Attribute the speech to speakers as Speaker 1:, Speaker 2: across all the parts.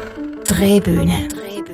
Speaker 1: Drehbühne.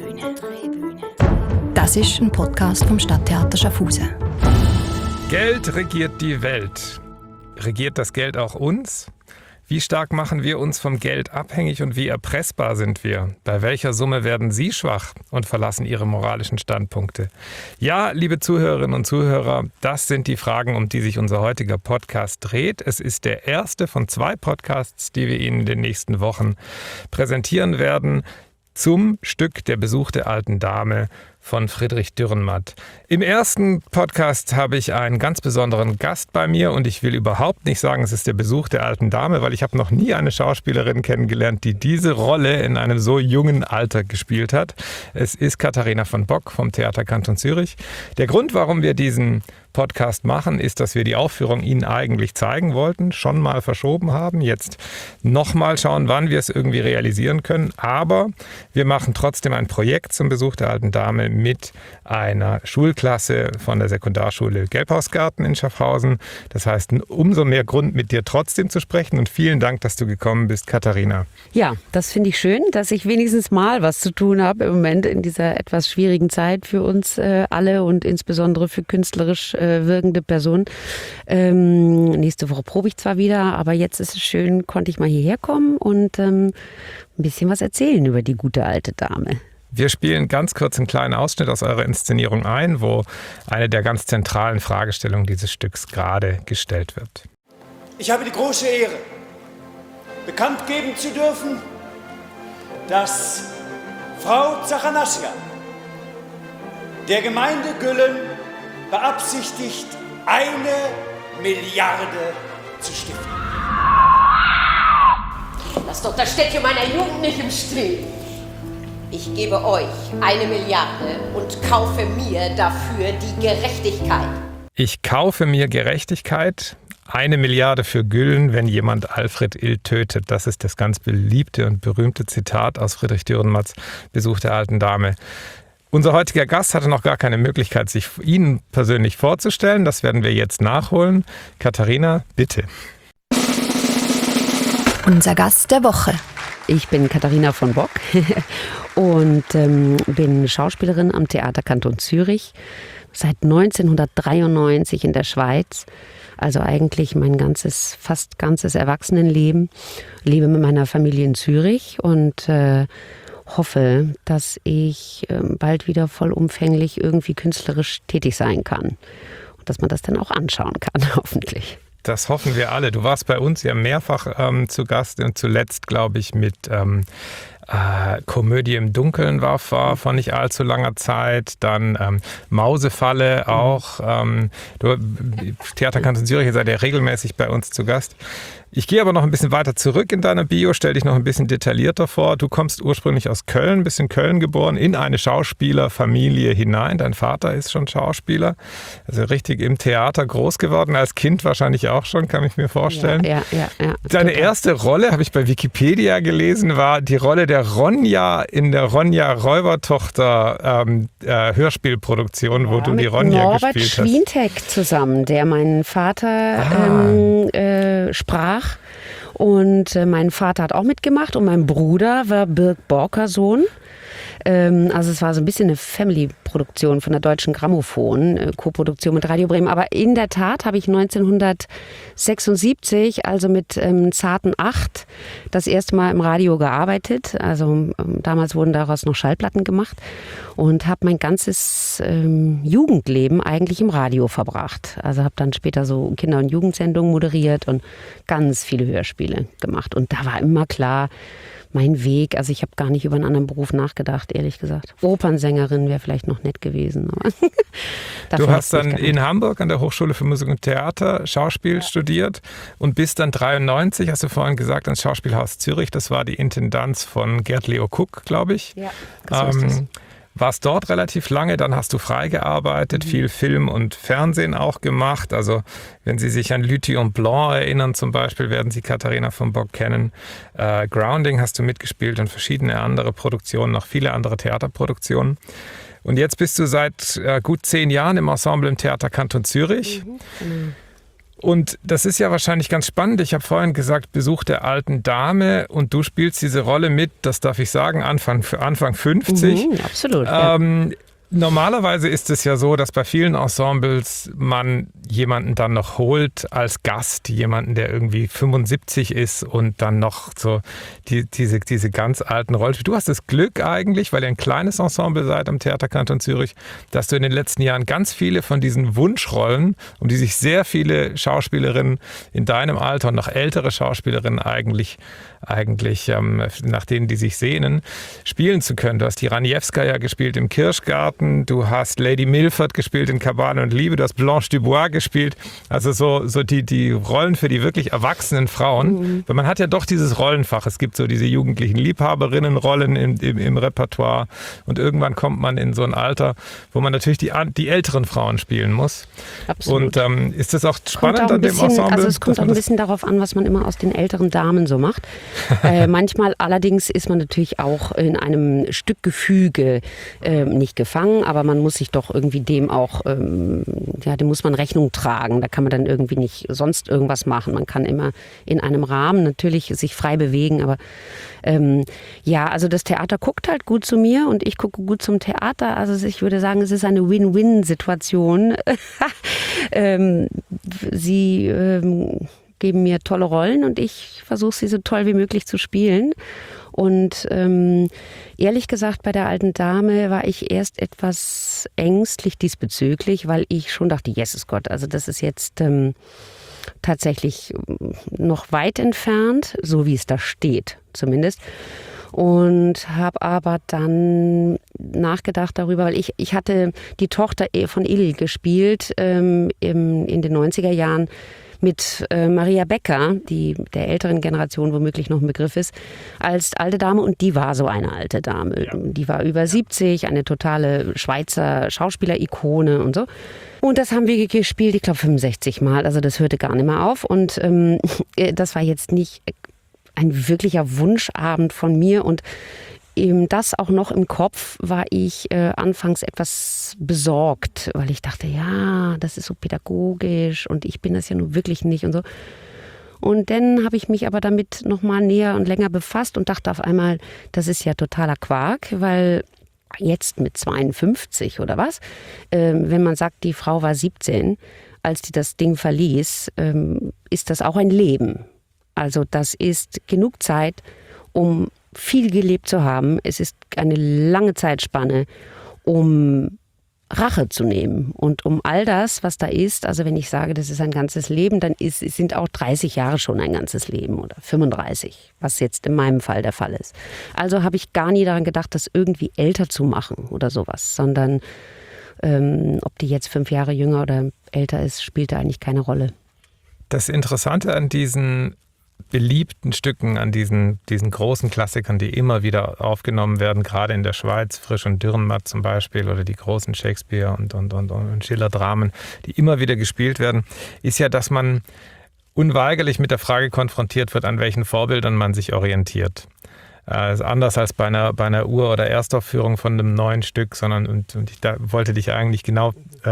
Speaker 1: Das ist ein Podcast vom Stadttheater Schaffhausen.
Speaker 2: Geld regiert die Welt. Regiert das Geld auch uns? Wie stark machen wir uns vom Geld abhängig und wie erpressbar sind wir? Bei welcher Summe werden Sie schwach und verlassen Ihre moralischen Standpunkte? Ja, liebe Zuhörerinnen und Zuhörer, das sind die Fragen, um die sich unser heutiger Podcast dreht. Es ist der erste von 2 Podcasts, die wir Ihnen in den nächsten Wochen präsentieren werden, zum Stück Der Besuch der alten Dame von Friedrich Dürrenmatt. Im ersten Podcast habe ich einen ganz besonderen Gast bei mir und ich will überhaupt nicht sagen, es ist der Besuch der alten Dame, weil ich habe noch nie eine Schauspielerin kennengelernt, die diese Rolle in einem so jungen Alter gespielt hat. Es ist Katharina von Bock vom Theater Kanton Zürich. Der Grund, warum wir diesen Podcast machen, ist, dass wir die Aufführung Ihnen eigentlich zeigen wollten, schon mal verschoben haben, jetzt nochmal schauen, wann wir es irgendwie realisieren können. Aber wir machen trotzdem ein Projekt zum Besuch der alten Dame mit einer Schulklasse von der Sekundarschule Gelbhausgarten in Schaffhausen. Das heißt, umso mehr Grund, mit dir trotzdem zu sprechen. Und vielen Dank, dass du gekommen bist, Katharina.
Speaker 3: Ja, das finde ich schön, dass ich wenigstens mal was zu tun habe im Moment in dieser etwas schwierigen Zeit für uns alle und insbesondere für künstlerisch wirkende Personen. Nächste Woche probe ich zwar wieder, aber jetzt ist es schön, konnte ich mal hierher kommen und ein bisschen was erzählen über die gute alte Dame.
Speaker 2: Wir spielen ganz kurz einen kleinen Ausschnitt aus eurer Inszenierung ein, wo eine der ganz zentralen Fragestellungen dieses Stücks gerade gestellt wird.
Speaker 4: Ich habe die große Ehre, bekannt geben zu dürfen, dass Frau Zachanassja der Gemeinde Güllen beabsichtigt, 1 Milliarde zu stiften.
Speaker 5: Lass doch das Städtchen meiner Jugend nicht im Stich. Ich gebe euch 1 Milliarde und kaufe mir dafür die Gerechtigkeit.
Speaker 2: Ich kaufe mir Gerechtigkeit. 1 Milliarde für Güllen, wenn jemand Alfred Ill tötet. Das ist das ganz beliebte und berühmte Zitat aus Friedrich Dürrenmatts Besuch der alten Dame. Unser heutiger Gast hatte noch gar keine Möglichkeit, sich Ihnen persönlich vorzustellen. Das werden wir jetzt nachholen. Katharina, bitte.
Speaker 1: Unser Gast der Woche.
Speaker 3: Ich bin Katharina von Bock und bin Schauspielerin am Theater Kanton Zürich. Seit 1993 in der Schweiz. Also eigentlich mein fast ganzes Erwachsenenleben. Lebe mit meiner Familie in Zürich und hoffe, dass ich bald wieder vollumfänglich irgendwie künstlerisch tätig sein kann. Und dass man das dann auch anschauen kann, hoffentlich.
Speaker 2: Das hoffen wir alle. Du warst bei uns ja mehrfach zu Gast und zuletzt, glaube ich, mit Komödie im Dunkeln war vor nicht allzu langer Zeit. Dann Mausefalle auch. Theater Kanton Zürich, ihr seid ja regelmäßig bei uns zu Gast. Ich gehe aber noch ein bisschen weiter zurück in deiner Bio, stell dich noch ein bisschen detaillierter vor. Du kommst ursprünglich aus Köln, bist in Köln geboren, in eine Schauspielerfamilie hinein. Dein Vater ist schon Schauspieler, also richtig im Theater groß geworden, als Kind wahrscheinlich auch schon, kann ich mir vorstellen.
Speaker 3: Ja.
Speaker 2: Deine erste Rolle, habe ich bei Wikipedia gelesen, war die Rolle der Ronja in der Ronja Räubertochter Hörspielproduktion, wo du die Ronja gespielt hast.
Speaker 3: Norbert Schwientek zusammen, der meinen Vater sprach. Und mein Vater hat auch mitgemacht und mein Bruder war Birk Borker-Sohn. Also es war so ein bisschen eine Family-Produktion von der Deutschen Grammophon, Co-Produktion mit Radio Bremen. Aber in der Tat habe ich 1976, also mit zarten 8, das erste Mal im Radio gearbeitet. Also damals wurden daraus noch Schallplatten gemacht und habe mein ganzes Jugendleben eigentlich im Radio verbracht. Also habe dann später so Kinder- und Jugendsendungen moderiert und ganz viele Hörspiele gemacht. Und da war immer klar, mein Weg, also ich habe gar nicht über einen anderen Beruf nachgedacht, ehrlich gesagt. Opernsängerin wäre vielleicht noch nett gewesen. Aber
Speaker 2: du hast dann in Hamburg an der Hochschule für Musik und Theater Schauspiel studiert und bist dann 93, hast du vorhin gesagt, ans Schauspielhaus Zürich. Das war die Intendanz von Gerd Leo Kuck, glaube ich.
Speaker 3: Ja, so ist es.
Speaker 2: Warst dort relativ lange, dann hast du frei gearbeitet, viel Film und Fernsehen auch gemacht. Also wenn Sie sich an Lüthi und Blanc erinnern zum Beispiel, werden Sie Katharina von Bock kennen. Grounding hast du mitgespielt und verschiedene andere Produktionen, noch viele andere Theaterproduktionen. Und jetzt bist du seit gut 10 Jahren im Ensemble im Theater Kanton Zürich. Und das ist ja wahrscheinlich ganz spannend. Ich habe vorhin gesagt, Besuch der alten Dame und du spielst diese Rolle mit, das darf ich sagen, Anfang 50.
Speaker 3: Absolut. Ja.
Speaker 2: Normalerweise ist es ja so, dass bei vielen Ensembles man jemanden dann noch holt als Gast, jemanden, der irgendwie 75 ist und dann noch so diese ganz alten Rollen. Du hast das Glück eigentlich, weil ihr ein kleines Ensemble seid am Theaterkanton Zürich, dass du in den letzten Jahren ganz viele von diesen Wunschrollen, um die sich sehr viele Schauspielerinnen in deinem Alter und noch ältere Schauspielerinnen eigentlich nach denen die sich sehnen, spielen zu können. Du hast die Raniewskaja gespielt im Kirschgarten, du hast Lady Milford gespielt in Kabale und Liebe, du hast Blanche Dubois gespielt, also so die Rollen für die wirklich erwachsenen Frauen. Weil man hat ja doch dieses Rollenfach, es gibt so diese jugendlichen Liebhaberinnenrollen im Repertoire und irgendwann kommt man in so ein Alter, wo man natürlich die älteren Frauen spielen muss.
Speaker 3: Absolut.
Speaker 2: Und ist das auch spannend an dem Ensemble?
Speaker 3: Also es kommt auch ein bisschen darauf an, was man immer aus den älteren Damen so macht. Manchmal allerdings ist man natürlich auch in einem Stückgefüge nicht gefangen, aber man muss sich doch irgendwie dem auch, dem muss man Rechnung tragen. Da kann man dann irgendwie nicht sonst irgendwas machen. Man kann immer in einem Rahmen natürlich sich frei bewegen, aber also das Theater guckt halt gut zu mir und ich gucke gut zum Theater. Also ich würde sagen, es ist eine Win-Win-Situation. Sie geben mir tolle Rollen und ich versuche sie so toll wie möglich zu spielen. Und ehrlich gesagt, bei der alten Dame war ich erst etwas ängstlich diesbezüglich, weil ich schon dachte, Jesus Gott, also das ist jetzt tatsächlich noch weit entfernt, so wie es da steht zumindest. Und habe aber dann nachgedacht darüber, weil ich hatte die Tochter von Ill gespielt in den 90er Jahren mit Maria Becker, die der älteren Generation womöglich noch ein Begriff ist, als alte Dame. Und die war so eine alte Dame. Ja. Die war über 70, eine totale Schweizer Schauspielerikone und so. Und das haben wir gespielt, ich glaube 65 Mal. Also das hörte gar nicht mehr auf. Und das war jetzt nicht ein wirklicher Wunschabend von mir. Und eben das auch noch im Kopf war ich anfangs etwas besorgt, weil ich dachte, ja, das ist so pädagogisch und ich bin das ja nun wirklich nicht und so. Und dann habe ich mich aber damit noch mal näher und länger befasst und dachte auf einmal, das ist ja totaler Quark, weil jetzt mit 52 oder was, wenn man sagt, die Frau war 17, als die das Ding verließ, ist das auch ein Leben. Also das ist genug Zeit, um viel gelebt zu haben. Es ist eine lange Zeitspanne, um Rache zu nehmen und um all das, was da ist. Also wenn ich sage, das ist ein ganzes Leben, dann sind auch 30 Jahre schon ein ganzes Leben oder 35, was jetzt in meinem Fall der Fall ist. Also habe ich gar nie daran gedacht, das irgendwie älter zu machen oder sowas, sondern ob die jetzt 5 Jahre jünger oder älter ist, spielt da eigentlich keine Rolle.
Speaker 2: Das Interessante an diesen beliebten Stücken, an diesen großen Klassikern, die immer wieder aufgenommen werden, gerade in der Schweiz, Frisch und Dürrenmatt zum Beispiel oder die großen Shakespeare und Schiller-Dramen, die immer wieder gespielt werden, ist ja, dass man unweigerlich mit der Frage konfrontiert wird, an welchen Vorbildern man sich orientiert. Ist anders als bei einer Ur- oder Erstaufführung von einem neuen Stück, sondern und ich wollte dich eigentlich genau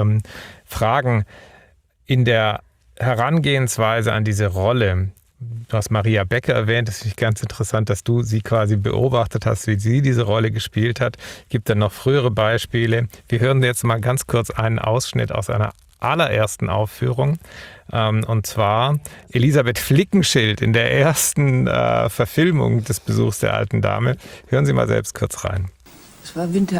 Speaker 2: fragen, in der Herangehensweise an diese Rolle. Du hast Maria Becker erwähnt, das finde ich ganz interessant, dass du sie quasi beobachtet hast, wie sie diese Rolle gespielt hat. Gibt dann noch frühere Beispiele. Wir hören jetzt mal ganz kurz einen Ausschnitt aus einer allerersten Aufführung. Und zwar Elisabeth Flickenschild in der ersten Verfilmung des Besuchs der alten Dame. Hören Sie mal selbst kurz rein.
Speaker 6: Es war Winter.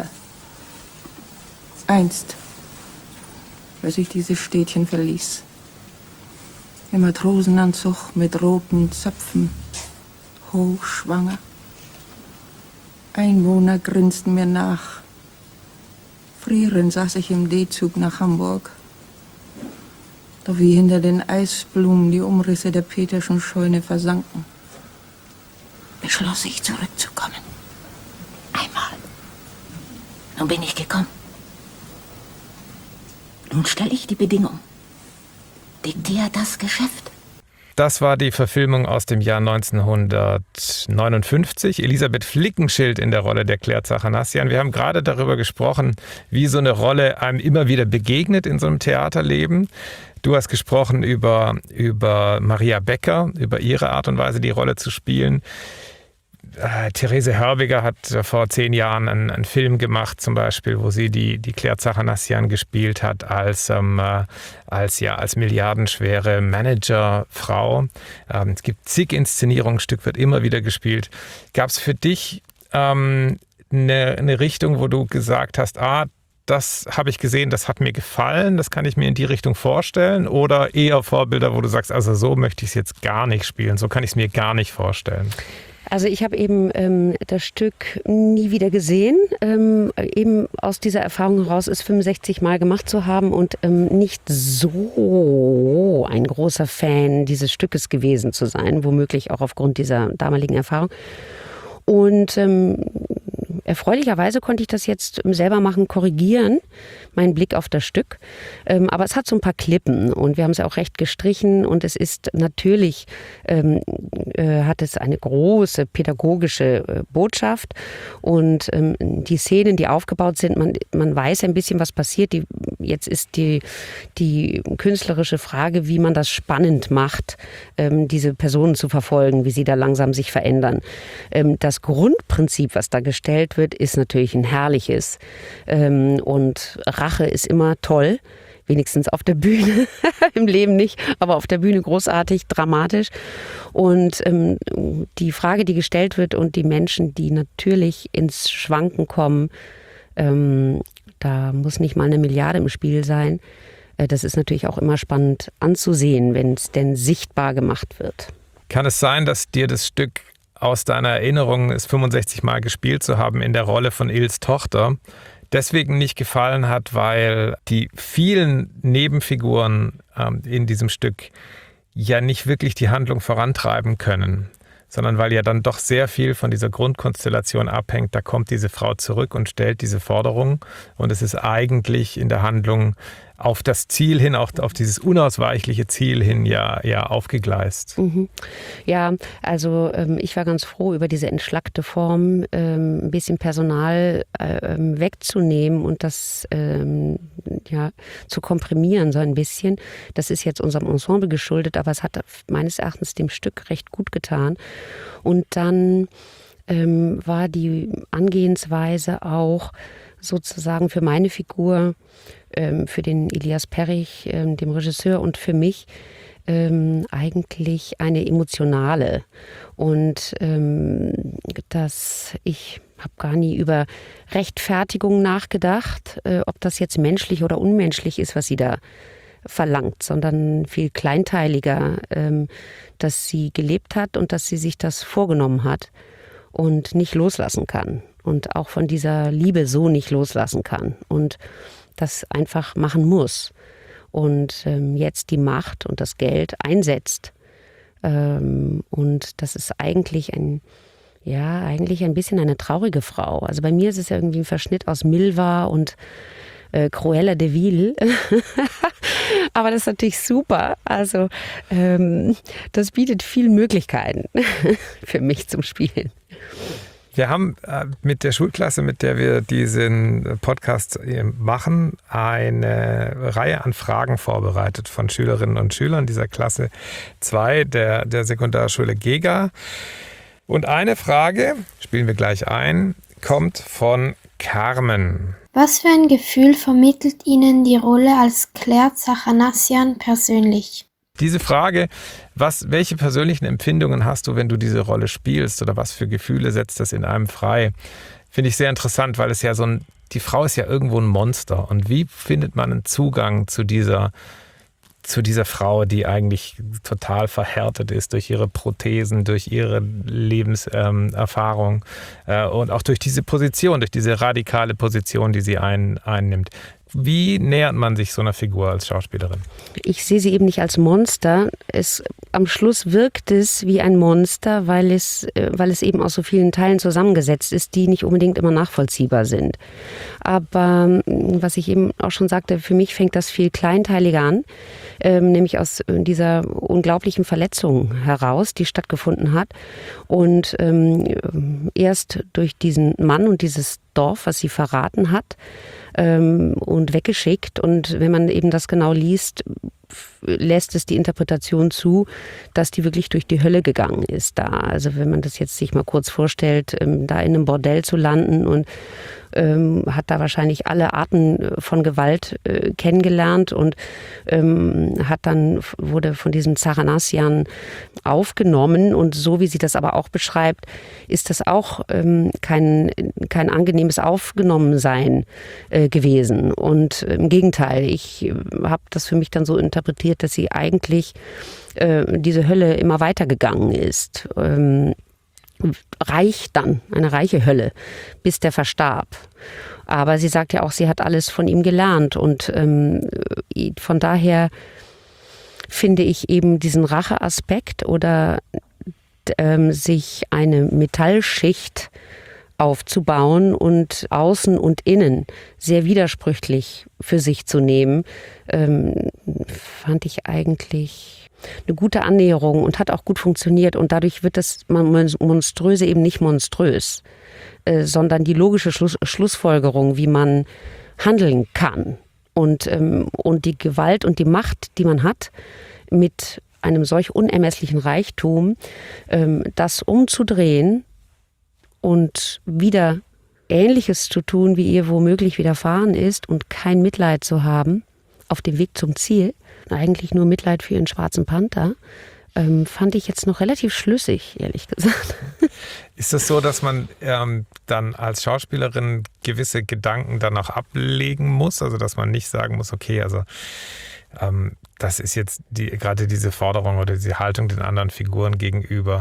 Speaker 6: Einst, als ich dieses Städtchen verließ. Im Matrosenanzug mit roten Zöpfen, hochschwanger. Einwohner grinsten mir nach. Frierend saß ich im D-Zug nach Hamburg. Doch wie hinter den Eisblumen die Umrisse der Peterschen Scheune versanken, beschloss ich, zurückzukommen. Einmal. Nun bin ich gekommen. Nun stelle ich die Bedingung. Diktiert das Geschäft.
Speaker 2: Das war die Verfilmung aus dem Jahr 1959. Elisabeth Flickenschild in der Rolle der Claire Zachanassian. Wir haben gerade darüber gesprochen, wie so eine Rolle einem immer wieder begegnet in so einem Theaterleben. Du hast gesprochen über Maria Becker, über ihre Art und Weise, die Rolle zu spielen. Therese Hörbiger hat vor 10 Jahren einen Film gemacht, zum Beispiel, wo sie die Claire Zachanassian gespielt hat als milliardenschwere Managerfrau. Es gibt zig Inszenierungen, ein Stück wird immer wieder gespielt. Gab es für dich eine Richtung, wo du gesagt hast, das habe ich gesehen, das hat mir gefallen, das kann ich mir in die Richtung vorstellen? Oder eher Vorbilder, wo du sagst, also so möchte ich es jetzt gar nicht spielen, so kann ich es mir gar nicht vorstellen?
Speaker 3: Also ich habe eben das Stück nie wieder gesehen, eben aus dieser Erfahrung heraus, es 65 Mal gemacht zu haben und nicht so ein großer Fan dieses Stückes gewesen zu sein, womöglich auch aufgrund dieser damaligen Erfahrung. Und erfreulicherweise konnte ich das jetzt selber machen, korrigieren, meinen Blick auf das Stück. Aber es hat so ein paar Klippen und wir haben es auch recht gestrichen und es ist natürlich, hat es eine große pädagogische Botschaft und die Szenen, die aufgebaut sind, man weiß ein bisschen, was passiert. Jetzt ist die künstlerische Frage, wie man das spannend macht, diese Personen zu verfolgen, wie sie da langsam sich verändern. Das Grundprinzip, was da gestellt wird, ist natürlich ein herrliches. Und Rache ist immer toll, wenigstens auf der Bühne, im Leben nicht, aber auf der Bühne großartig, dramatisch. Und die Frage, die gestellt wird und die Menschen, die natürlich ins Schwanken kommen, da muss nicht mal 1 Milliarde im Spiel sein. Das ist natürlich auch immer spannend anzusehen, wenn es denn sichtbar gemacht wird.
Speaker 2: Kann es sein, dass dir das Stück aus deiner Erinnerung, es 65 Mal gespielt zu haben in der Rolle von Ils Tochter, deswegen nicht gefallen hat, weil die vielen Nebenfiguren in diesem Stück ja nicht wirklich die Handlung vorantreiben können, sondern weil ja dann doch sehr viel von dieser Grundkonstellation abhängt. Da kommt diese Frau zurück und stellt diese Forderung und es ist eigentlich in der Handlung auf das Ziel hin, auch auf dieses unausweichliche Ziel hin ja aufgegleist.
Speaker 3: Mhm. Ja, also ich war ganz froh über diese entschlackte Form, ein bisschen Personal wegzunehmen und das zu komprimieren so ein bisschen. Das ist jetzt unserem Ensemble geschuldet, aber es hat meines Erachtens dem Stück recht gut getan. Und dann war die Angehensweise auch sozusagen für meine Figur, für den Elias Perrich, dem Regisseur und für mich eigentlich eine emotionale. Und ich habe gar nie über Rechtfertigung nachgedacht, ob das jetzt menschlich oder unmenschlich ist, was sie da verlangt, sondern viel kleinteiliger, dass sie gelebt hat und dass sie sich das vorgenommen hat und nicht loslassen kann und auch von dieser Liebe so nicht loslassen kann und das einfach machen muss und jetzt die Macht und das Geld einsetzt. Und das ist eigentlich ein bisschen eine traurige Frau. Also bei mir ist es ja irgendwie ein Verschnitt aus Milva und Cruella de Vil. Aber das ist natürlich super. Also das bietet viele Möglichkeiten für mich zum Spielen.
Speaker 2: Wir haben mit der Schulklasse, mit der wir diesen Podcast machen, eine Reihe an Fragen vorbereitet von Schülerinnen und Schülern dieser Klasse 2 der Sekundarschule Gega. Und eine Frage, spielen wir gleich ein, kommt von Carmen.
Speaker 7: Was für ein Gefühl vermittelt Ihnen die Rolle als Claire Zachanassian persönlich?
Speaker 2: Diese Frage, welche persönlichen Empfindungen hast du, wenn du diese Rolle spielst oder was für Gefühle setzt das in einem frei, finde ich sehr interessant, weil es ja die Frau ist ja irgendwo ein Monster und wie findet man einen Zugang zu dieser Frau, die eigentlich total verhärtet ist durch ihre Prothesen, durch ihre Lebenserfahrung und auch durch diese Position, durch diese radikale Position, die sie einnimmt. Wie nähert man sich so einer Figur als Schauspielerin?
Speaker 3: Ich sehe sie eben nicht als Monster, am Schluss wirkt es wie ein Monster, weil es eben aus so vielen Teilen zusammengesetzt ist, die nicht unbedingt immer nachvollziehbar sind. Aber was ich eben auch schon sagte, für mich fängt das viel kleinteiliger an, nämlich aus dieser unglaublichen Verletzung heraus, die stattgefunden hat. Und erst durch diesen Mann und dieses Dorf, was sie verraten hat und weggeschickt. Und wenn man eben das genau liest, lässt es die Interpretation zu, dass die wirklich durch die Hölle gegangen ist da. Also wenn man das jetzt sich mal kurz vorstellt, da in einem Bordell zu landen und hat da wahrscheinlich alle Arten von Gewalt kennengelernt und wurde von diesem Zachanassian aufgenommen. Und so wie sie das aber auch beschreibt, ist das auch kein angenehmes Aufgenommensein gewesen. Und im Gegenteil, ich habe das für mich dann so interpretiert, dass sie eigentlich diese Hölle immer weitergegangen ist. Eine reiche Hölle, bis der verstarb. Aber sie sagt ja auch, sie hat alles von ihm gelernt und von daher finde ich eben diesen Racheaspekt oder sich eine Metallschicht aufzubauen und außen und innen sehr widersprüchlich für sich zu nehmen, fand ich eigentlich eine gute Annäherung und hat auch gut funktioniert. Und dadurch wird das Monströse eben nicht monströs, sondern die logische Schlussfolgerung, wie man handeln kann. Und die Gewalt und die Macht, die man hat, mit einem solch unermesslichen Reichtum, das umzudrehen und wieder Ähnliches zu tun, wie ihr womöglich widerfahren ist und kein Mitleid zu haben auf dem Weg zum Ziel, eigentlich nur Mitleid für ihren schwarzen Panther, fand ich jetzt noch relativ schlüssig, ehrlich gesagt.
Speaker 2: Ist es so, dass man dann als Schauspielerin gewisse Gedanken dann auch ablegen muss? Also dass man nicht sagen muss, okay, also das ist jetzt gerade diese Forderung oder diese Haltung den anderen Figuren gegenüber,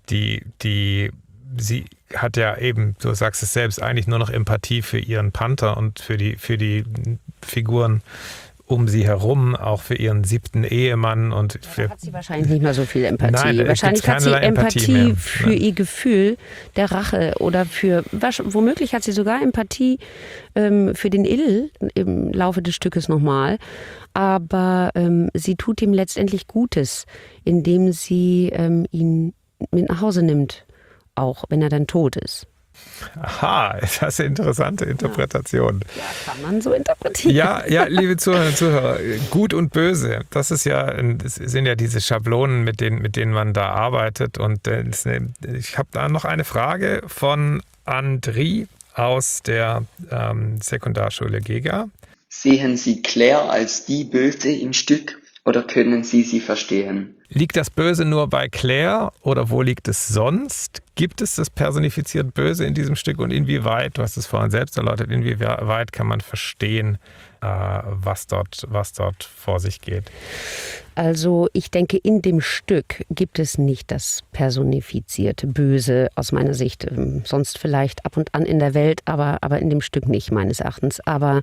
Speaker 2: die sie hat ja eben, du sagst es selbst, eigentlich nur noch Empathie für ihren Panther und für die Figuren um sie herum, auch für ihren 7. Ehemann. Und
Speaker 3: da hat sie wahrscheinlich nicht mehr so viel Empathie.
Speaker 2: Nein,
Speaker 3: wahrscheinlich hat sie Empathie für ihr Gefühl der Rache oder womöglich hat sie sogar Empathie für den Ill im Laufe des Stückes nochmal. Aber sie tut ihm letztendlich Gutes, indem sie ihn mit nach Hause nimmt, auch wenn er dann tot ist.
Speaker 2: Aha, das ist eine interessante Interpretation.
Speaker 3: Ja, kann man so interpretieren.
Speaker 2: Ja, liebe Zuhörerinnen und Zuhörer, gut und böse, das sind ja diese Schablonen, mit denen man da arbeitet. Und ich habe da noch eine Frage von Andri aus der Sekundarschule Gega.
Speaker 8: Sehen Sie Claire als die Böse im Stück oder können Sie sie verstehen?
Speaker 2: Liegt das Böse nur bei Claire oder wo liegt es sonst? Gibt es das personifiziert Böse in diesem Stück und inwieweit, du hast es vorhin selbst erläutert, inwieweit kann man verstehen, was dort vor sich geht?
Speaker 3: Also ich denke, in dem Stück gibt es nicht das personifizierte Böse aus meiner Sicht. Sonst vielleicht ab und an in der Welt, aber in dem Stück nicht meines Erachtens. Aber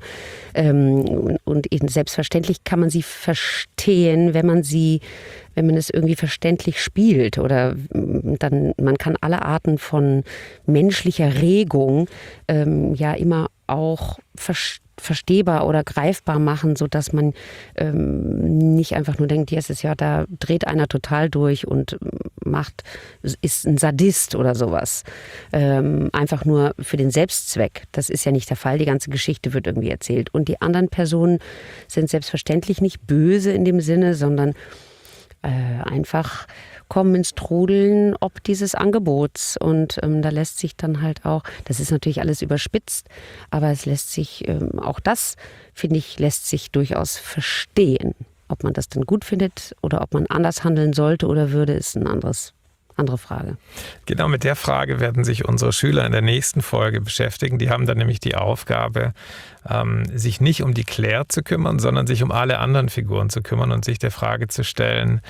Speaker 3: und selbstverständlich kann man sie verstehen, wenn man es irgendwie verständlich spielt oder dann man kann alle Arten von menschlicher Regung ja immer auch verstehbar oder greifbar machen, sodass man nicht einfach nur denkt, yes, da dreht einer total durch und ist ein Sadist oder sowas. Einfach nur für den Selbstzweck. Das ist ja nicht der Fall. Die ganze Geschichte wird irgendwie erzählt. Und die anderen Personen sind selbstverständlich nicht böse in dem Sinne, sondern einfach kommen ins Trudeln ob dieses Angebots. Und da lässt sich dann halt auch, das ist natürlich alles überspitzt, aber es lässt sich, auch das, finde ich, lässt sich durchaus verstehen. Ob man das dann gut findet oder ob man anders handeln sollte oder würde, ist eine andere Frage.
Speaker 2: Genau, mit der Frage werden sich unsere Schüler in der nächsten Folge beschäftigen. Die haben dann nämlich die Aufgabe, sich nicht um die Claire zu kümmern, sondern sich um alle anderen Figuren zu kümmern und sich der Frage zu stellen,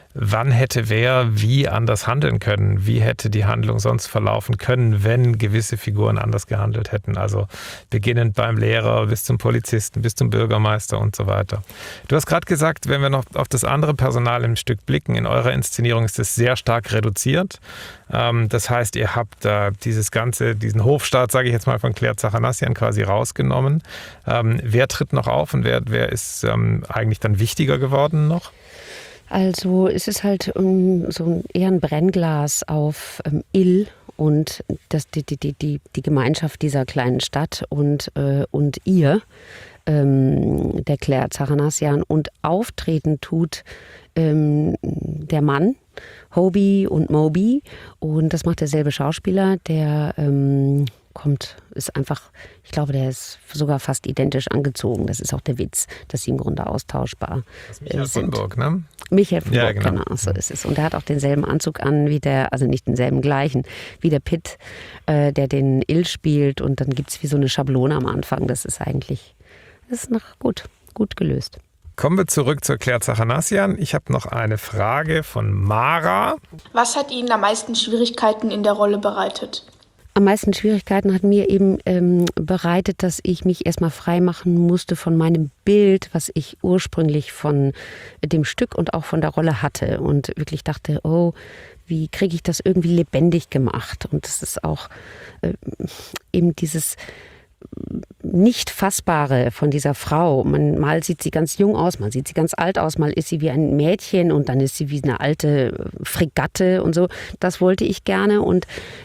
Speaker 2: wann hätte wer wie anders handeln können? Wie hätte die Handlung sonst verlaufen können, wenn gewisse Figuren anders gehandelt hätten? Also beginnend beim Lehrer bis zum Polizisten, bis zum Bürgermeister und so weiter. Du hast gerade gesagt, wenn wir noch auf das andere Personal im Stück blicken, in eurer Inszenierung ist es sehr stark reduziert. Das heißt, ihr habt diesen Hofstaat, sage ich jetzt mal, von Claire Zachanassian quasi rausgenommen. Wer tritt noch auf und wer ist eigentlich dann wichtiger geworden noch?
Speaker 3: Also es ist halt so eher ein Brennglas auf Ill und die Gemeinschaft dieser kleinen Stadt und ihr, der Claire Zachanassian. Und auftreten tut der Mann, Hobie und Moby. Und das macht derselbe Schauspieler, der ist einfach, ich glaube, der ist sogar fast identisch angezogen. Das ist auch der Witz, dass sie im Grunde austauschbar
Speaker 2: das ist Michael
Speaker 3: sind.
Speaker 2: von Burg, ne?
Speaker 3: Michael von Burg,
Speaker 2: genau.
Speaker 3: So ist es. Und er hat auch denselben Anzug an wie also nicht denselben gleichen, wie der Pitt, der den Ill spielt. Und dann gibt es wie so eine Schablone am Anfang. Das ist noch gut gelöst.
Speaker 2: Kommen wir zurück zur Claire Zachanassian. Ich habe noch eine Frage von Mara.
Speaker 9: Was hat Ihnen am meisten Schwierigkeiten in der Rolle bereitet?
Speaker 3: Am meisten Schwierigkeiten hat mir eben bereitet, dass ich mich erstmal frei machen musste von meinem Bild, was ich ursprünglich von dem Stück und auch von der Rolle hatte. Und wirklich dachte, wie kriege ich das irgendwie lebendig gemacht? Und das ist auch eben dieses nicht Fassbare von dieser Frau. Mal sieht sie ganz jung aus, mal sieht sie ganz alt aus, mal ist sie wie ein Mädchen und dann ist sie wie eine alte Fregatte und so. Das wollte ich gerne und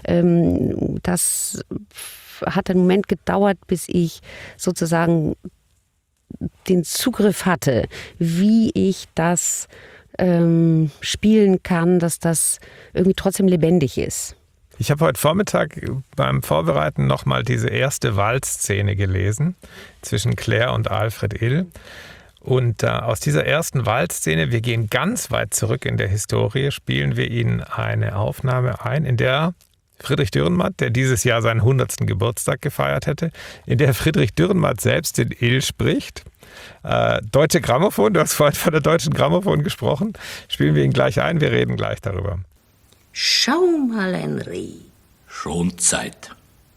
Speaker 3: das hat einen Moment gedauert, bis ich sozusagen den Zugriff hatte, wie ich das spielen kann, dass das irgendwie trotzdem lebendig ist.
Speaker 2: Ich habe heute Vormittag beim Vorbereiten nochmal diese erste Walzszene gelesen zwischen Claire und Alfred Ill. Und aus dieser ersten Walzszene, wir gehen ganz weit zurück in der Historie, spielen wir Ihnen eine Aufnahme ein, in der Friedrich Dürrenmatt, der dieses Jahr seinen 100. Geburtstag gefeiert hätte, in der Friedrich Dürrenmatt selbst den Ill spricht. Deutsche Grammophon, du hast vorhin von der Deutschen Grammophon gesprochen, spielen wir ihn gleich ein, wir reden gleich darüber.
Speaker 10: Schau mal ein Reh.
Speaker 11: Schon Zeit.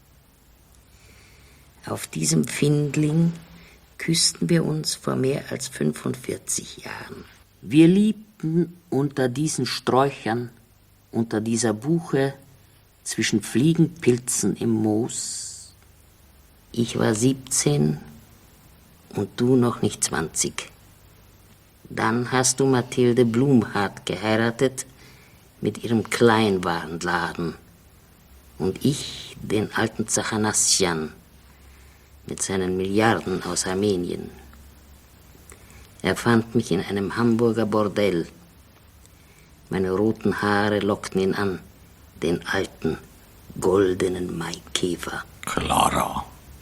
Speaker 10: Auf diesem Findling küssten wir uns vor mehr als 45 Jahren. Wir liebten unter diesen Sträuchern, unter dieser Buche, zwischen Fliegenpilzen im Moos. Ich war 17 und du noch nicht 20. Dann hast du Mathilde Blumhardt geheiratet, mit ihrem Kleinwarenladen und ich den alten Zachanassian mit seinen Milliarden aus Armenien. Er fand mich in einem Hamburger Bordell. Meine roten Haare lockten ihn an, den alten, goldenen Maikäfer.
Speaker 11: Clara.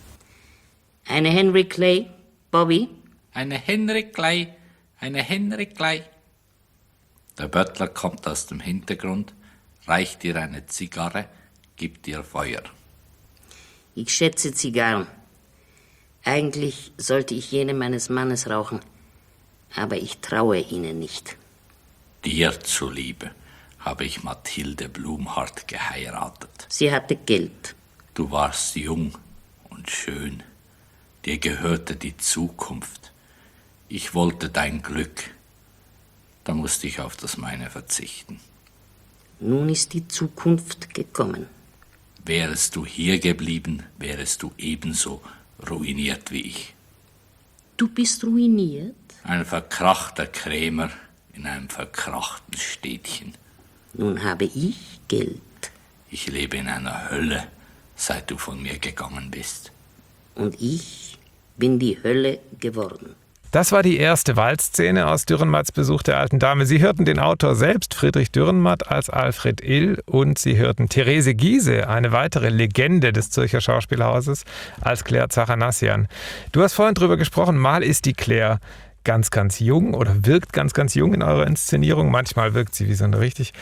Speaker 10: Eine Henry Clay, Bobby?
Speaker 11: Eine Henry Clay, eine Henry Clay. Der Böttler kommt aus dem Hintergrund, reicht dir eine Zigarre, gibt dir Feuer.
Speaker 10: Ich schätze Zigarren. Eigentlich sollte ich jene meines Mannes rauchen, aber ich traue ihnen nicht.
Speaker 11: Dir zuliebe habe ich Mathilde Blumhardt geheiratet.
Speaker 10: Sie hatte Geld.
Speaker 11: Du warst jung und schön. Dir gehörte die Zukunft. Ich wollte dein Glück. Da musste ich auf das meine verzichten.
Speaker 10: Nun ist die Zukunft gekommen.
Speaker 11: Wärest du hier geblieben, wärest du ebenso ruiniert wie ich.
Speaker 10: Du bist ruiniert?
Speaker 11: Ein verkrachter Krämer in einem verkrachten Städtchen.
Speaker 10: Nun habe ich Geld.
Speaker 11: Ich lebe in einer Hölle, seit du von mir gegangen bist.
Speaker 10: Und ich bin die Hölle geworden.
Speaker 2: Das war die erste Walzszene aus Dürrenmatts Besuch der alten Dame. Sie hörten den Autor selbst, Friedrich Dürrenmatt, als Alfred Ill, und Sie hörten Therese Giehse, eine weitere Legende des Zürcher Schauspielhauses, als Claire Zachanassian. Du hast vorhin drüber gesprochen, mal ist die Claire ganz, ganz jung oder wirkt ganz, ganz jung in eurer Inszenierung. Manchmal wirkt sie wie so eine richtig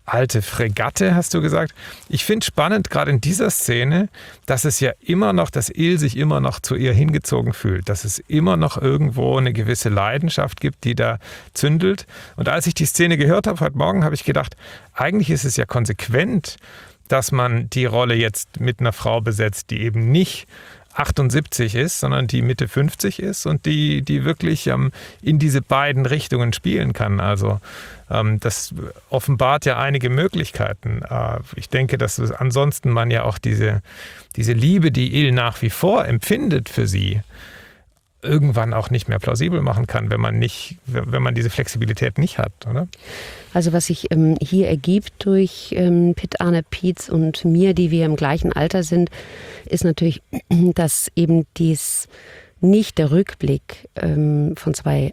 Speaker 2: alte Fregatte, hast du gesagt. Ich finde spannend, gerade in dieser Szene, dass es ja immer noch, dass Il sich immer noch zu ihr hingezogen fühlt, dass es immer noch irgendwo eine gewisse Leidenschaft gibt, die da zündelt. Und als ich die Szene gehört habe heute Morgen, habe ich gedacht, eigentlich ist es ja konsequent, dass man die Rolle jetzt mit einer Frau besetzt, die eben nicht 78 ist, sondern die Mitte 50 ist und die wirklich in diese beiden Richtungen spielen kann. Also das offenbart ja einige Möglichkeiten. Ich denke, dass ansonsten man ja auch diese Liebe, die Il nach wie vor empfindet für sie, irgendwann auch nicht mehr plausibel machen kann, wenn man diese Flexibilität nicht hat, oder?
Speaker 3: Also was sich hier ergibt durch Pitt, Arne Pietz und mir, die wir im gleichen Alter sind, ist natürlich, dass eben dies nicht der Rückblick von zwei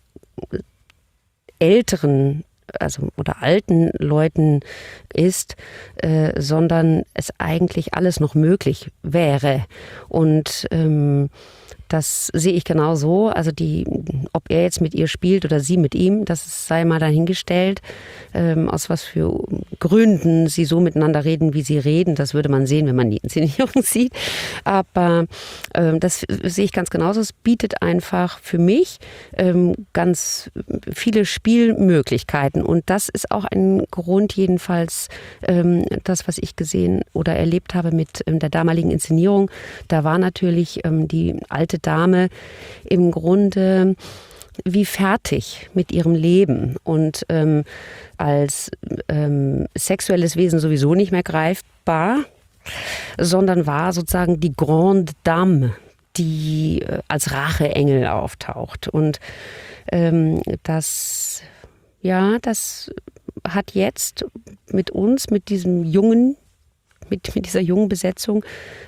Speaker 3: älteren oder alten Leuten ist, sondern es eigentlich alles noch möglich wäre. Und das sehe ich genau so. Also ob er jetzt mit ihr spielt oder sie mit ihm, das sei mal dahingestellt. Aus was für Gründen sie so miteinander reden, wie sie reden, das würde man sehen, wenn man die Inszenierung sieht. Aber das sehe ich ganz genauso. Es bietet einfach für mich ganz viele Spielmöglichkeiten. Und das ist auch ein Grund jedenfalls, das, was ich gesehen oder erlebt habe mit der damaligen Inszenierung. Da war natürlich die alte Dame im Grunde wie fertig mit ihrem Leben und als sexuelles Wesen sowieso nicht mehr greifbar, sondern war sozusagen die Grande Dame, die als Racheengel auftaucht. Und das hat jetzt mit uns, mit diesem jungen, mit dieser jungen Besetzung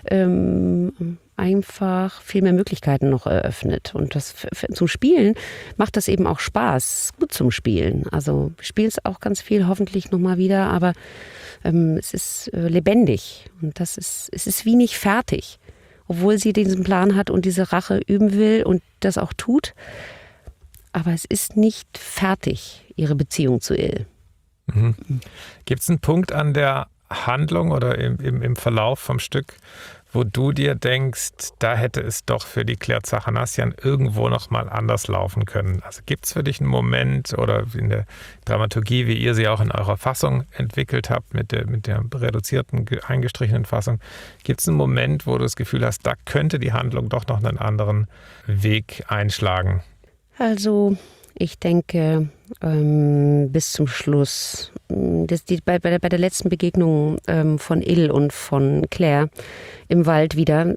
Speaker 3: einfach viel mehr Möglichkeiten noch eröffnet. Und das zum Spielen macht das eben auch Spaß. Gut zum Spielen. Also wir spielen es auch ganz viel, hoffentlich nochmal wieder, aber es ist lebendig. Und es ist wie nicht fertig. Obwohl sie diesen Plan hat und diese Rache üben will und das auch tut. Aber es ist nicht fertig, ihre Beziehung zu Il.
Speaker 2: Mhm. Gibt es einen Punkt an der Handlung oder im Verlauf vom Stück, wo du dir denkst, da hätte es doch für die Claire Zachanassian irgendwo noch mal anders laufen können? Also gibt es für dich einen Moment oder in der Dramaturgie, wie ihr sie auch in eurer Fassung entwickelt habt, mit der reduzierten, eingestrichenen Fassung, gibt es einen Moment, wo du das Gefühl hast, da könnte die Handlung doch noch einen anderen Weg einschlagen?
Speaker 3: Also ich denke, bis zum Schluss, bei der letzten Begegnung von Il und von Claire im Wald wieder,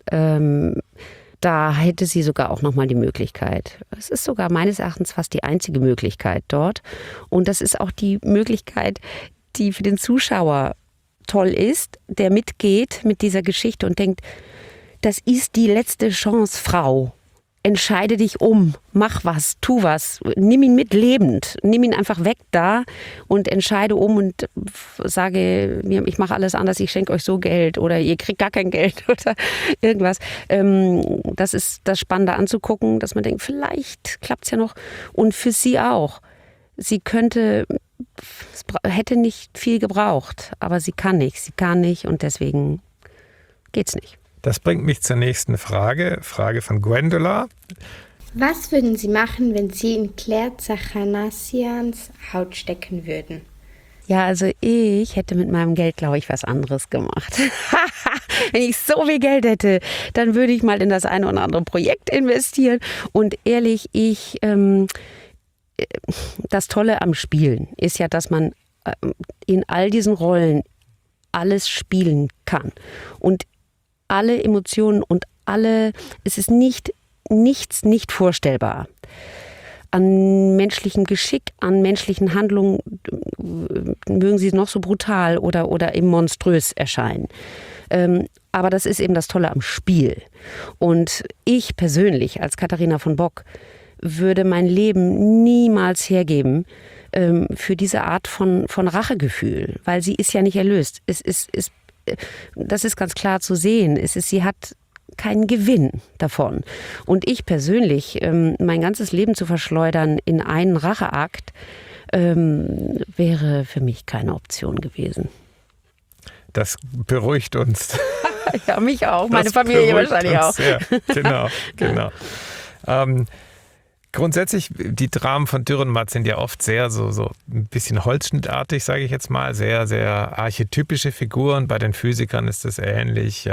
Speaker 3: da hätte sie sogar auch nochmal die Möglichkeit. Es ist sogar meines Erachtens fast die einzige Möglichkeit dort. Und das ist auch die Möglichkeit, die für den Zuschauer toll ist, der mitgeht mit dieser Geschichte und denkt, das ist die letzte Chance, Frau. Entscheide dich mach was, tu was, nimm ihn mit lebend, nimm ihn einfach weg da und entscheide und sage, ich mache alles anders, ich schenke euch so Geld oder ihr kriegt gar kein Geld oder irgendwas. Das ist das Spannende anzugucken, dass man denkt, vielleicht klappt es ja noch. Und für sie auch. Sie hätte nicht viel gebraucht, aber sie kann nicht und deswegen geht's nicht.
Speaker 2: Das bringt mich zur nächsten Frage von Gwendola.
Speaker 7: Was würden Sie machen, wenn Sie in Claire Zachanassians Haut stecken würden?
Speaker 3: Ja, also ich hätte mit meinem Geld, glaube ich, was anderes gemacht. Wenn ich so viel Geld hätte, dann würde ich mal in das eine oder andere Projekt investieren. Und ehrlich, das Tolle am Spielen ist ja, dass man in all diesen Rollen alles spielen kann. Und alle Emotionen und es ist nichts nicht vorstellbar. An menschlichem Geschick, an menschlichen Handlungen, mögen sie noch so brutal oder eben monströs erscheinen. Aber das ist eben das Tolle am Spiel. Und ich persönlich, als Katharina von Bock, würde mein Leben niemals hergeben für diese Art von Rachegefühl, weil sie ist ja nicht erlöst. Das ist ganz klar zu sehen. Sie hat keinen Gewinn davon. Und ich persönlich, mein ganzes Leben zu verschleudern in einen Racheakt, wäre für mich keine Option gewesen.
Speaker 2: Das beruhigt uns.
Speaker 3: Ja, mich auch, meine Familie wahrscheinlich auch.
Speaker 2: Ja, genau. Grundsätzlich, die Dramen von Dürrenmatt sind ja oft sehr so ein bisschen holzschnittartig, sage ich jetzt mal, sehr, sehr archetypische Figuren. Bei den Physikern ist das ähnlich.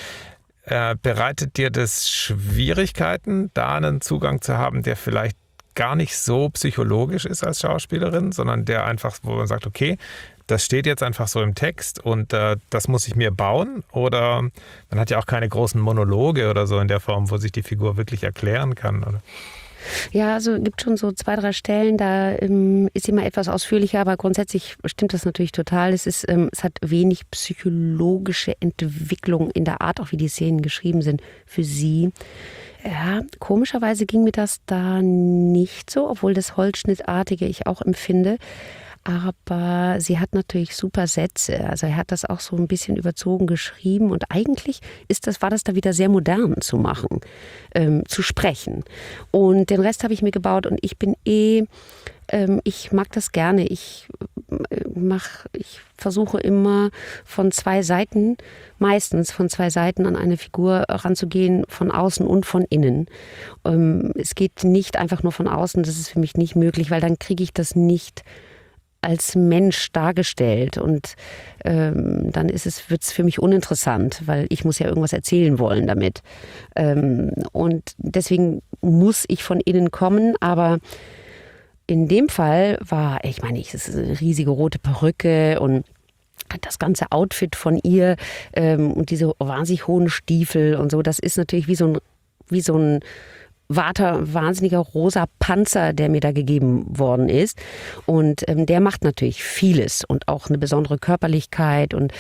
Speaker 2: Bereitet dir das Schwierigkeiten, da einen Zugang zu haben, der vielleicht gar nicht so psychologisch ist als Schauspielerin, sondern der einfach, wo man sagt, okay, das steht jetzt einfach so im Text und das muss ich mir bauen? Oder man hat ja auch keine großen Monologe oder so in der Form, wo sich die Figur wirklich erklären kann, oder?
Speaker 3: Ja, also es gibt schon so 2, 3 Stellen, da ist sie mal etwas ausführlicher, aber grundsätzlich stimmt das natürlich total. Es hat wenig psychologische Entwicklung in der Art, auch wie die Szenen geschrieben sind für sie. Ja, komischerweise ging mir das da nicht so, obwohl das Holzschnittartige ich auch empfinde. Aber sie hat natürlich super Sätze. Also er hat das auch so ein bisschen überzogen geschrieben. Und eigentlich war das da wieder sehr modern zu machen, zu sprechen. Und den Rest habe ich mir gebaut. Und ich bin ich mag das gerne. Ich versuche immer meistens von 2 Seiten an eine Figur ranzugehen, von außen und von innen. Es geht nicht einfach nur von außen. Das ist für mich nicht möglich, weil dann kriege ich das nicht als Mensch dargestellt und dann wird es für mich uninteressant, weil ich muss ja irgendwas erzählen wollen damit. Und deswegen muss ich von innen kommen, aber in dem Fall es ist eine riesige rote Perücke und das ganze Outfit von ihr und diese wahnsinnig hohen Stiefel und so, das ist natürlich wie so ein wahnsinniger rosa Panzer, der mir da gegeben worden ist. Und der macht natürlich vieles und auch eine besondere Körperlichkeit. Und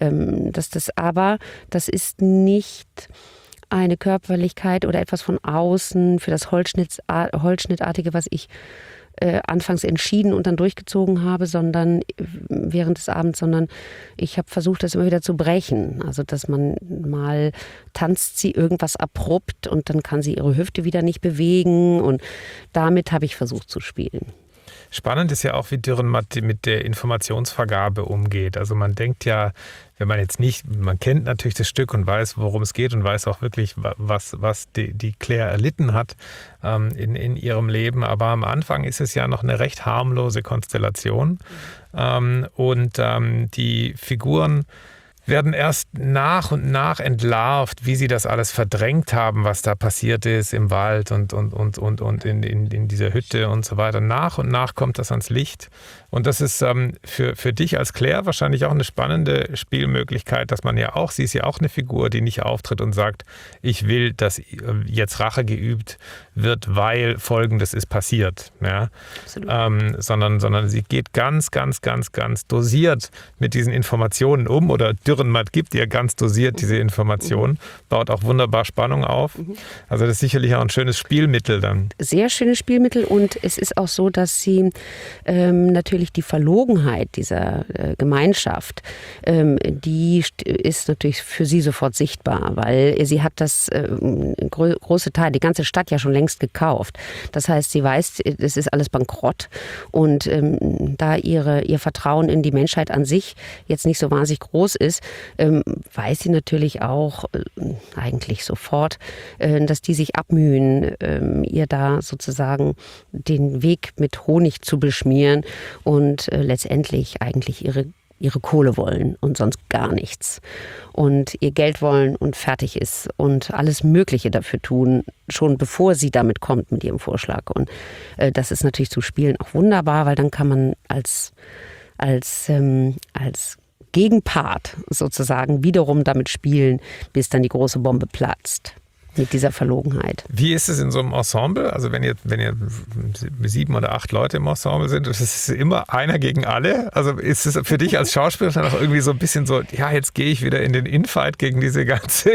Speaker 3: aber das ist nicht eine Körperlichkeit oder etwas von außen für das Holzschnittartige, was ich anfangs entschieden und dann durchgezogen habe, während des Abends, sondern ich habe versucht, das immer wieder zu brechen. Also, dass man mal tanzt sie irgendwas abrupt und dann kann sie ihre Hüfte wieder nicht bewegen und damit habe ich versucht zu spielen.
Speaker 2: Spannend ist ja auch, wie Dürrenmatt mit der Informationsvergabe umgeht. Also man denkt ja, wenn man man kennt natürlich das Stück und weiß, worum es geht und weiß auch wirklich, was die Claire erlitten hat in ihrem Leben. Aber am Anfang ist es ja noch eine recht harmlose Konstellation. Und die Figuren werden erst nach und nach entlarvt, wie sie das alles verdrängt haben, was da passiert ist im Wald und in dieser Hütte und so weiter. Nach und nach kommt das ans Licht. Und das ist für dich als Claire wahrscheinlich auch eine spannende Spielmöglichkeit, dass sie ist ja auch eine Figur, die nicht auftritt und sagt, ich will, dass jetzt Rache geübt wird, weil Folgendes ist passiert. Ja? Sondern sie geht ganz, ganz, ganz, ganz dosiert mit diesen Informationen um oder Dürrenmatt gibt ihr ganz dosiert diese Informationen, baut auch wunderbar Spannung auf. Also das ist sicherlich auch ein schönes Spielmittel dann.
Speaker 3: Sehr schönes Spielmittel und es ist auch so, dass sie natürlich die Verlogenheit dieser Gemeinschaft, die ist natürlich für sie sofort sichtbar, weil sie hat das große Teil, die ganze Stadt ja schon längst gekauft. Das heißt, sie weiß, es ist alles bankrott und da ihr Vertrauen in die Menschheit an sich jetzt nicht so wahnsinnig groß ist, weiß sie natürlich auch eigentlich sofort, dass die sich abmühen, ihr da sozusagen den Weg mit Honig zu beschmieren und letztendlich eigentlich ihre Kohle wollen und sonst gar nichts. Und ihr Geld wollen und fertig ist und alles Mögliche dafür tun, schon bevor sie damit kommt mit ihrem Vorschlag. Und das ist natürlich zu spielen auch wunderbar, weil dann kann man als Gegenpart sozusagen wiederum damit spielen, bis dann die große Bombe platzt. Mit dieser Verlogenheit.
Speaker 2: Wie ist es in so einem Ensemble? Also wenn ihr 7 oder 8 Leute im Ensemble sind, das ist immer einer gegen alle. Also ist es für dich als Schauspieler dann auch irgendwie so ein bisschen so, ja, jetzt gehe ich wieder in den Infight gegen diesen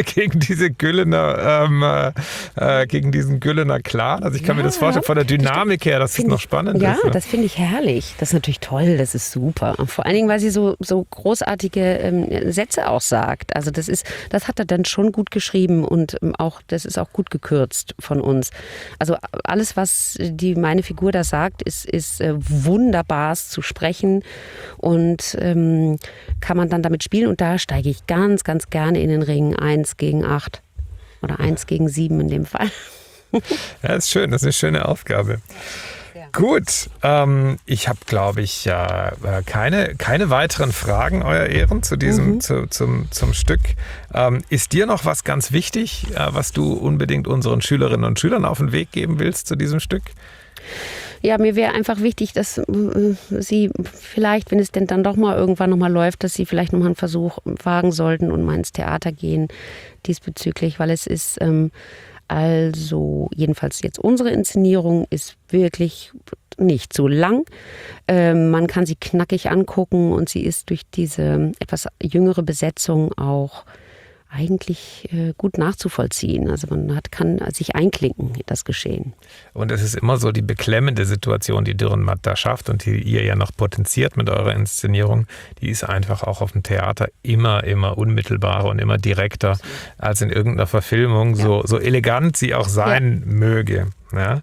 Speaker 2: Güllener Clan. Also ich kann mir das vorstellen, von der Dynamik her, dass es noch spannend ist.
Speaker 3: Ja, das finde ich herrlich. Das ist natürlich toll, das ist super. Und vor allen Dingen, weil sie so großartige Sätze auch sagt. Also das hat er dann schon gut geschrieben und auch das ist auch gut gekürzt von uns. Also alles, was meine Figur da sagt, ist wunderbar zu sprechen und kann man dann damit spielen. Und da steige ich ganz, ganz gerne in den Ring 1 gegen 8 oder 1 gegen 7 in dem Fall.
Speaker 2: Ja, ist schön, das ist eine schöne Aufgabe. Gut, ich habe, glaube ich, keine weiteren Fragen, Euer Ehren, zu diesem zum Stück. Ist dir noch was ganz wichtig, was du unbedingt unseren Schülerinnen und Schülern auf den Weg geben willst zu diesem Stück?
Speaker 3: Ja, mir wäre einfach wichtig, dass Sie vielleicht, wenn es denn dann doch mal irgendwann nochmal läuft, dass Sie vielleicht nochmal einen Versuch wagen sollten und mal ins Theater gehen diesbezüglich, weil es ist... Also jedenfalls jetzt unsere Inszenierung ist wirklich nicht so lang. Man kann sie knackig angucken und sie ist durch diese etwas jüngere Besetzung auch eigentlich gut nachzuvollziehen. Also man kann sich einklinken in das Geschehen.
Speaker 2: Und es ist immer so die beklemmende Situation, die Dürrenmatt da schafft und die ihr ja noch potenziert mit eurer Inszenierung, die ist einfach auch auf dem Theater immer unmittelbarer und immer direkter als in irgendeiner Verfilmung, so elegant sie auch sein möge. Ja.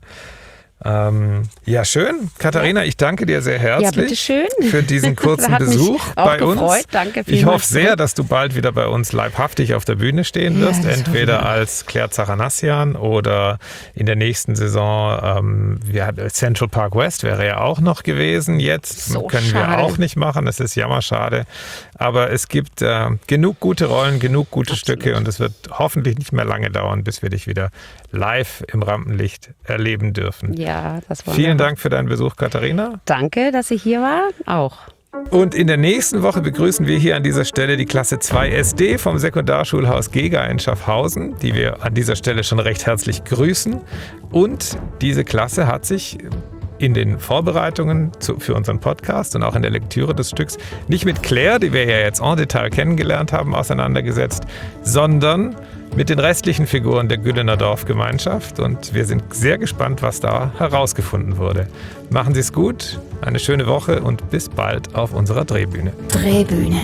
Speaker 2: Ja, schön. Katharina, ich danke dir sehr herzlich für diesen kurzen Besuch bei uns.
Speaker 3: Gefreut. Danke vielmals.
Speaker 2: Ich hoffe sehr, dass du bald wieder bei uns leibhaftig auf der Bühne stehen wirst, entweder als Claire Zachanassian oder in der nächsten Saison. Central Park West wäre ja auch noch gewesen. Jetzt können wir auch nicht machen. Das ist jammerschade. Aber es gibt genug gute Rollen, genug gute Stücke und es wird hoffentlich nicht mehr lange dauern, bis wir dich wieder live im Rampenlicht erleben dürfen.
Speaker 3: Ja, das war
Speaker 2: Vielen Dank für deinen Besuch, Katharina.
Speaker 3: Danke, dass ich hier war. Auch.
Speaker 2: Und in der nächsten Woche begrüßen wir hier an dieser Stelle die Klasse 2 SD vom Sekundarschulhaus Gega in Schaffhausen, die wir an dieser Stelle schon recht herzlich grüßen. Und diese Klasse hat sich in den Vorbereitungen für unseren Podcast und auch in der Lektüre des Stücks nicht mit Claire, die wir ja jetzt en Detail kennengelernt haben, auseinandergesetzt, sondern mit den restlichen Figuren der Güllener Dorfgemeinschaft. Und wir sind sehr gespannt, was da herausgefunden wurde. Machen Sie es gut, eine schöne Woche und bis bald auf unserer Drehbühne.
Speaker 1: Drehbühne.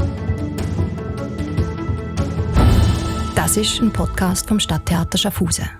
Speaker 1: Das ist ein Podcast vom Stadttheater Schaffhausen.